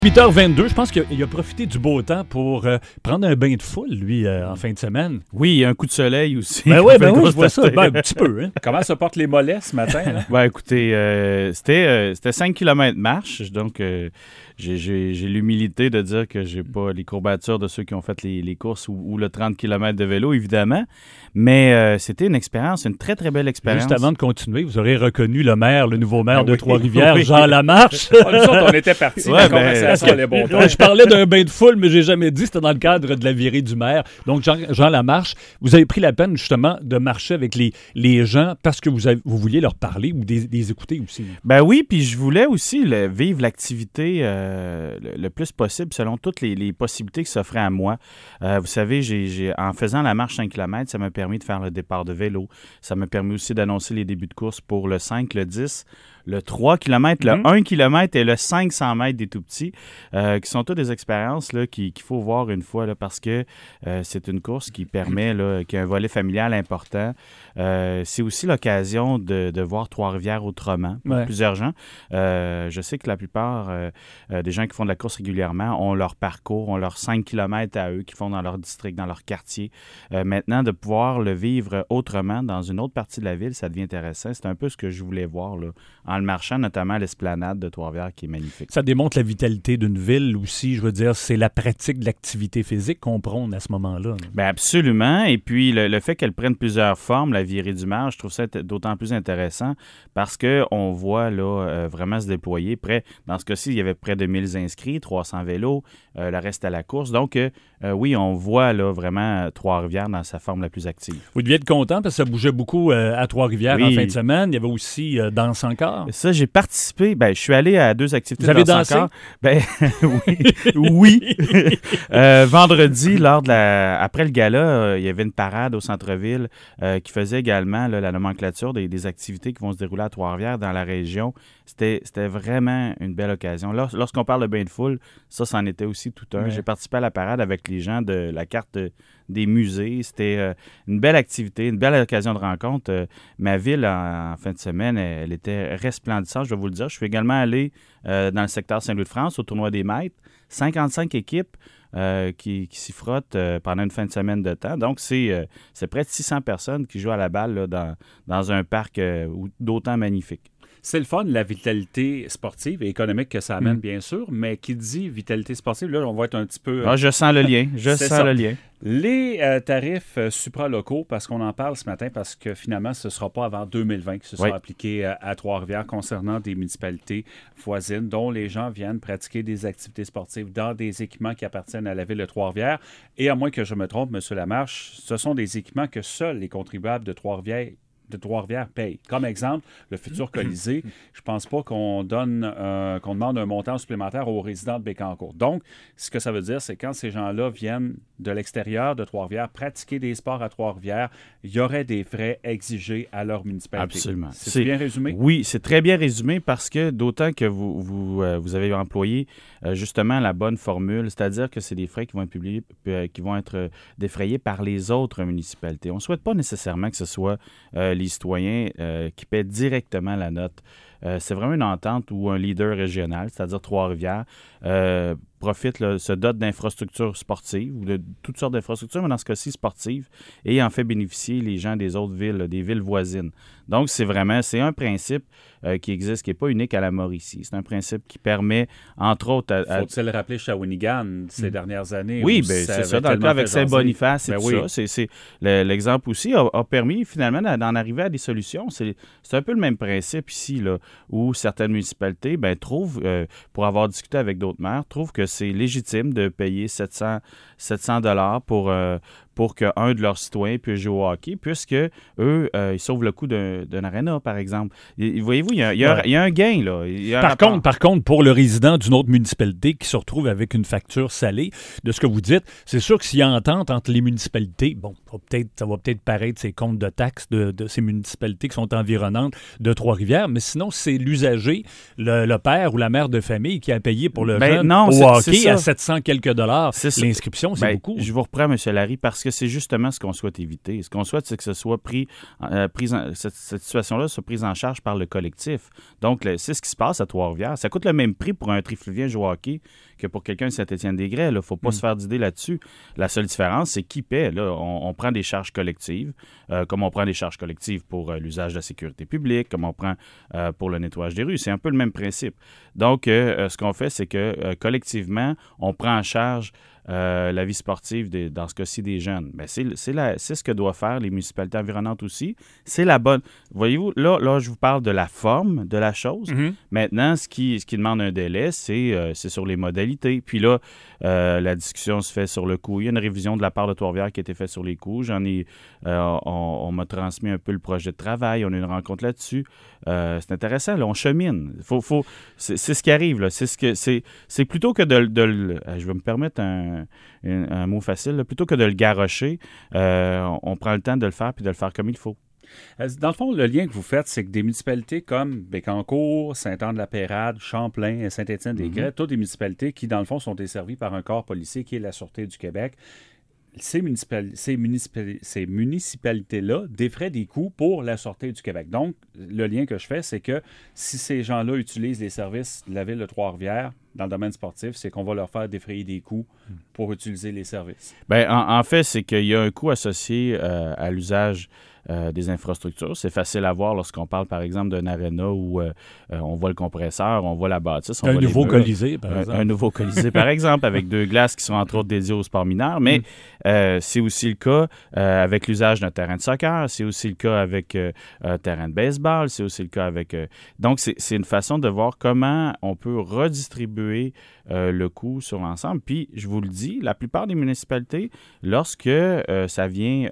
8h22, je pense qu'il a profité du beau temps pour prendre un bain de foule, lui, en fin de semaine. Oui, un coup de soleil aussi. Ben oui, je vois ça. Ben, un petit peu. Hein. Comment se portent les mollets ce matin? Là? Ben écoutez, c'était 5 km marche, donc j'ai l'humilité de dire que j'ai pas les courbatures de ceux qui ont fait les courses ou le 30 km de vélo, évidemment. Mais c'était une expérience, une très, très belle expérience. Juste avant de continuer, vous aurez reconnu le nouveau maire de Trois-Rivières, Jean Lamarche. Nous autres, on était partis. Ouais, je parlais d'un bain de foule, mais j'ai jamais dit, c'était dans le cadre de la virée du maire. Donc, Jean Lamarche, vous avez pris la peine, justement, de marcher avec les gens parce que vous vouliez leur parler ou des écouter aussi. Ben oui, puis je voulais aussi vivre l'activité le plus possible selon toutes les possibilités qui s'offraient à moi. Vous savez, en faisant la marche 5 km, ça m'a permis de faire le départ de vélo. Ça m'a permis aussi d'annoncer les débuts de course pour le 5, le 10, le 3 km, le 1 km et le 500 mètres des tout-petits, qui sont toutes des expériences là, qu'il faut voir une fois là, parce que c'est une course qui permet, là, qui a un volet familial important. C'est aussi l'occasion de voir Trois-Rivières autrement pour plusieurs gens. Je sais que la plupart des gens qui font de la course régulièrement ont leur parcours, ont leurs 5 km à eux qu'ils font dans leur district, dans leur quartier. Maintenant, de pouvoir le vivre autrement dans une autre partie de la ville, ça devient intéressant. C'est un peu ce que je voulais voir là, en le marchant, notamment à l'esplanade de Trois-Rivières qui est magnifique. Ça démontre la vitalité d'une ville aussi, je veux dire, c'est la pratique de l'activité physique qu'on prône à ce moment-là. Bien, absolument. Et puis, le fait qu'elle prenne plusieurs formes, la virée du maire, je trouve ça d'autant plus intéressant parce qu'on voit là vraiment se déployer. Dans ce cas-ci, il y avait près de 1000 inscrits, 300 vélos, le reste à la course. Donc, oui, on voit là vraiment Trois-Rivières dans sa forme la plus active. Vous deviez être content parce que ça bougeait beaucoup à Trois-Rivières en fin de semaine. Il y avait aussi Danse encore. Ça, j'ai participé. Ben, je suis allé à 2 activités de Danse encore. Ben, oui. Vendredi, après le gala, il y avait une parade au centre-ville qui faisait également là, la nomenclature des activités qui vont se dérouler à Trois-Rivières dans la région. C'était vraiment une belle occasion. Lorsqu'on parle de bain de foule, ça c'en était aussi tout un. Ouais. J'ai participé à la parade avec les gens de la carte des musées. C'était une belle activité, une belle occasion de rencontre. Ma ville, en fin de semaine, elle était resplendissante, je vais vous le dire. Je suis également allé dans le secteur Saint-Louis-de-France au tournoi des maîtres. 55 équipes qui s'y frottent pendant une fin de semaine de temps. Donc, c'est près de 600 personnes qui jouent à la balle là, dans un parc d'autant magnifique. C'est le fun, la vitalité sportive et économique que ça amène, bien sûr, mais qui dit vitalité sportive, là, on va être un petit peu... je sens le lien, le lien. Les tarifs supralocaux, parce qu'on en parle ce matin, parce que finalement, ce ne sera pas avant 2020 que ce sera appliqué à Trois-Rivières concernant des municipalités voisines dont les gens viennent pratiquer des activités sportives dans des équipements qui appartiennent à la ville de Trois-Rivières. Et à moins que je me trompe, M. Lamarche, ce sont des équipements que seuls les contribuables de Trois-Rivières payent. Comme exemple, le futur Colisée, je ne pense pas qu'on demande un montant supplémentaire aux résidents de Bécancour. Donc, ce que ça veut dire, c'est quand ces gens-là viennent de l'extérieur de Trois-Rivières pratiquer des sports à Trois-Rivières, il y aurait des frais exigés à leur municipalité. Absolument. C'est bien résumé? Oui, c'est très bien résumé parce que d'autant que vous avez employé justement la bonne formule, c'est-à-dire que c'est des frais qui vont être défrayés par les autres municipalités. On ne souhaite pas nécessairement que ce soit les citoyens qui paient directement la note. C'est vraiment une entente où un leader régional, c'est-à-dire Trois-Rivières, se dote d'infrastructures sportives ou de toutes sortes d'infrastructures, mais dans ce cas-ci sportives, et en fait bénéficier les gens des autres villes, des villes voisines. Donc, c'est un principe qui existe, qui n'est pas unique à la Mauricie. C'est un principe qui permet, entre autres... Faut-il rappeler Shawinigan ces dernières années? Oui, c'est ça. Dans le cas avec Saint-Boniface et tout ça. C'est l'exemple aussi a permis finalement d'en arriver à des solutions. C'est un peu le même principe ici, là, où certaines municipalités trouvent, pour avoir discuté avec d'autres maires, trouvent que c'est légitime de payer 700 $ pour qu'un de leurs citoyens puisse jouer au hockey, puisque eux, ils sauvent le coût d'un aréna, par exemple. Voyez-vous, il y a un gain, là. Par contre, pour le résident d'une autre municipalité qui se retrouve avec une facture salée, de ce que vous dites, c'est sûr que s'il y a entente entre les municipalités, ça va peut-être paraître ces comptes de taxes de ces municipalités qui sont environnantes de Trois-Rivières, mais sinon, c'est l'usager, le père ou la mère de famille qui a payé pour le jeune au hockey à 700 quelques dollars. L'inscription, c'est beaucoup. Je vous reprends, M. Larry, parce parce que c'est justement ce qu'on souhaite éviter. Ce qu'on souhaite, c'est que ce soit cette situation-là soit prise en charge par le collectif. Donc, c'est ce qui se passe à Trois-Rivières. Ça coûte le même prix pour un Trifluvien jouer au hockey que pour quelqu'un de Saint-Étienne-des-Grès. Il ne faut pas se faire d'idée là-dessus. La seule différence, c'est qui paie. Là, on prend des charges collectives, comme on prend des charges collectives pour l'usage de la sécurité publique, comme on prend pour le nettoyage des rues. C'est un peu le même principe. Donc, ce qu'on fait, c'est que collectivement, on prend en charge la vie sportive, dans ce cas-ci, des jeunes. Bien, c'est ce que doivent faire les municipalités environnantes aussi. C'est la bonne... Voyez-vous, là, je vous parle de la forme de la chose. Mm-hmm. Maintenant, ce qui demande un délai, c'est sur les modalités. Puis là, la discussion se fait sur le coût. Il y a une révision de la part de Trois-Rivières qui a été faite sur les coûts. On m'a transmis un peu le projet de travail. On a eu une rencontre là-dessus. C'est intéressant, là, on chemine. C'est ce qui arrive, là. C'est plutôt que je vais me permettre un mot facile, là, plutôt que de le garrocher, on prend le temps de le faire puis de le faire comme il faut. Dans le fond, le lien que vous faites, c'est que des municipalités comme Bécancour, Saint-Anne-de-la-Pérade, Champlain, Saint-Étienne-des-Grès, toutes des municipalités qui, dans le fond, sont desservies par un corps policier qui est la Sûreté du Québec. Ces municipalités-là défraient des coûts pour la Sûreté du Québec. Donc, le lien que je fais, c'est que si ces gens-là utilisent les services de la ville de Trois-Rivières dans le domaine sportif, c'est qu'on va leur faire défrayer des coûts pour utiliser les services. Bien, en fait, c'est qu'il y a un coût associé à l'usage des infrastructures. C'est facile à voir lorsqu'on parle, par exemple, d'un aréna où on voit le compresseur, on voit la bâtisse. Un nouveau Colisée, par exemple. Un nouveau Colisée, par exemple, avec 2 glaces qui sont entre autres dédiées au sport mineur. Mais c'est aussi le cas avec l'usage d'un terrain de soccer. C'est aussi le cas avec un terrain de baseball. C'est aussi le cas avec... Donc, c'est une façon de voir comment on peut redistribuer le coût sur l'ensemble. Puis, je vous le dis, la plupart des municipalités, lorsque ça vient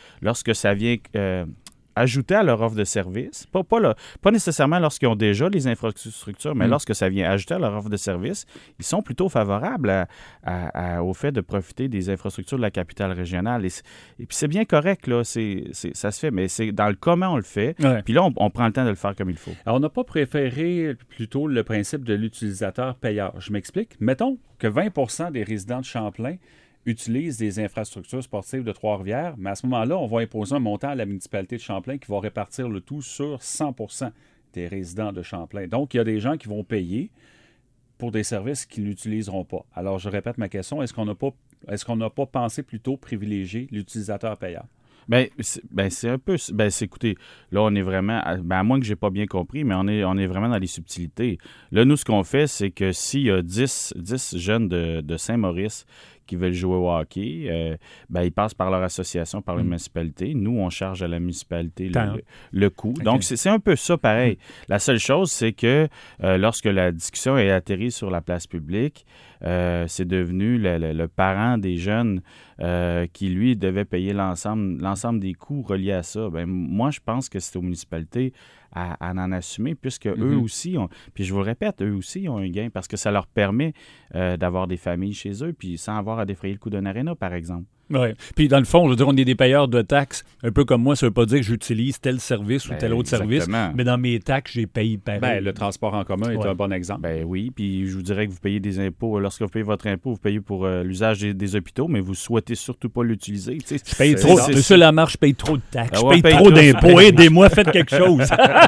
ajouter à leur offre de service, pas nécessairement lorsqu'ils ont déjà les infrastructures, mais lorsque ça vient ajouter à leur offre de service, ils sont plutôt favorables au fait de profiter des infrastructures de la capitale régionale. Et puis c'est bien correct, là, ça se fait, mais c'est dans le comment on le fait, puis là, on prend le temps de le faire comme il faut. Alors, on n'a pas préféré plutôt le principe de l'utilisateur payeur. Je m'explique. Mettons que 20% des résidents de Champlain utilisent des infrastructures sportives de Trois-Rivières, mais à ce moment-là, on va imposer un montant à la municipalité de Champlain qui va répartir le tout sur 100% des résidents de Champlain. Donc, il y a des gens qui vont payer pour des services qu'ils n'utiliseront pas. Alors, je répète ma question, est-ce qu'on n'a pas pensé plutôt privilégier l'utilisateur payeur? C'est un peu... écoutez, là, on est vraiment... à moins que je n'ai pas bien compris, mais on est vraiment dans les subtilités. Là, nous, ce qu'on fait, c'est que s'il y a 10 jeunes de Saint-Maurice qui veulent jouer au hockey, ils passent par leur association, par la municipalité. Nous, on charge à la municipalité le coût. Okay. Donc, c'est un peu ça pareil. La seule chose, c'est que lorsque la discussion est atterrie sur la place publique, c'est devenu le parent des jeunes qui, lui, devait payer l'ensemble des coûts reliés à ça. Moi, je pense que c'est aux municipalités à en assumer, puisque eux aussi, puis je vous le répète, eux aussi ont un gain parce que ça leur permet d'avoir des familles chez eux, puis sans avoir à défrayer le coût d'un aréna, par exemple. Oui. Puis dans le fond, je veux dire, on est des payeurs de taxes. Un peu comme moi, ça ne veut pas dire que j'utilise tel service ou tel autre service, mais dans mes taxes, j'ai payé pareil. Le transport en commun est un bon exemple. Oui, puis je vous dirais que vous payez des impôts. Lorsque vous payez votre impôt, vous payez pour l'usage des hôpitaux, mais vous ne souhaitez surtout pas l'utiliser. Je paye trop. Monsieur Lamarche, je paye trop de taxes. Je paye trop d'impôts. Aidez-moi, faites quelque chose.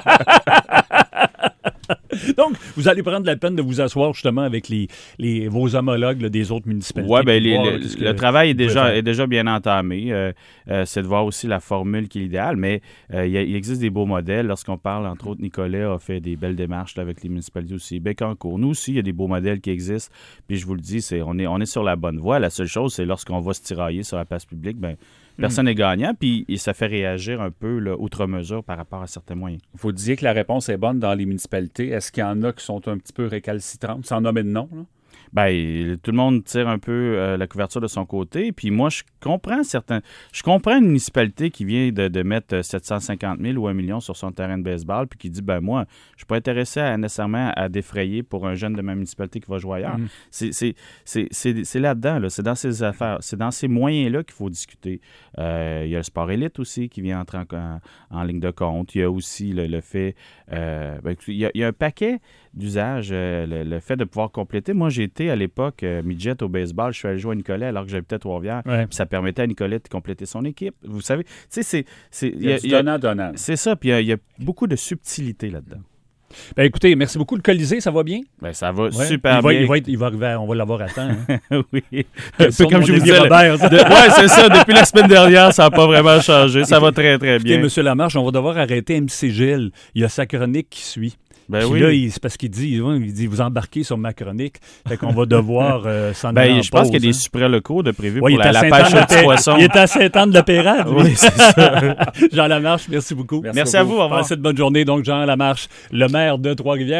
Donc, vous allez prendre la peine de vous asseoir justement avec vos homologues des autres municipalités. Oui, le travail est déjà bien entamé. C'est de voir aussi la formule qui est idéale, mais il existe des beaux modèles. Lorsqu'on parle, entre autres, Nicolas a fait des belles démarches avec les municipalités aussi. Bécancour, nous aussi, il y a des beaux modèles qui existent. Puis je vous le dis, on est sur la bonne voie. La seule chose, c'est lorsqu'on va se tirailler sur la place publique, personne n'est gagnant, puis ça fait réagir un peu outre mesure par rapport à certains moyens. Vous disiez que la réponse est bonne dans les municipalités. Est-ce qu'il y en a qui sont un petit peu récalcitrantes, sans nommer de nom, là? Tout le monde tire un peu la couverture de son côté. Puis moi, je comprends une municipalité qui vient de mettre 750 000 ou 1 million sur son terrain de baseball puis qui dit, moi, je suis pas intéressé nécessairement à défrayer pour un jeune de ma municipalité qui va jouer ailleurs. C'est là-dedans, là. C'est dans ces affaires, c'est dans ces moyens-là qu'il faut discuter. Il y a le sport élite aussi qui vient entrer en ligne de compte. Il y a aussi le fait... il y a un paquet d'usage, le fait de pouvoir compléter. Moi, j'ai été à l'époque midget au baseball. Je suis allé jouer à Nicolet alors que j'habitais à Trois-Rivières. Ouais. Puis ça permettait à Nicolet de compléter son équipe. Vous savez, tu sais, Il y a du donnant-donnant. c'est ça. Puis il y a beaucoup de subtilité là-dedans. Ben, écoutez, merci beaucoup. Le Colisée, ça va bien? Ben, ça va Ouais. super bien. Il va arriver, on va l'avoir à temps. Hein? Oui. Un peu comme je vous disais. Robert, ça. Oui, c'est ça. Depuis la semaine dernière, ça n'a pas vraiment changé. Ça va très, très Écoutez, bien. M. Lamarche, on va devoir arrêter MC Gilles. Il y a sa chronique qui suit. Ben Puis oui. là, c'est parce qu'il dit, vous embarquez sur ma chronique. Fait qu'on va devoir s'en aller en Ben, je pense pause, qu'il y a des hein. supra-locaux de prévus Ouais, pour il est à la Saint-Anne pêche au petit poisson. Il est à Saint-Anne-de-Pérade. Oui, c'est ça. Jean Lamarche, merci beaucoup. Merci à vous. Au revoir. Passez une bonne journée. Donc, Jean Lamarche, le maire de Trois-Rivières.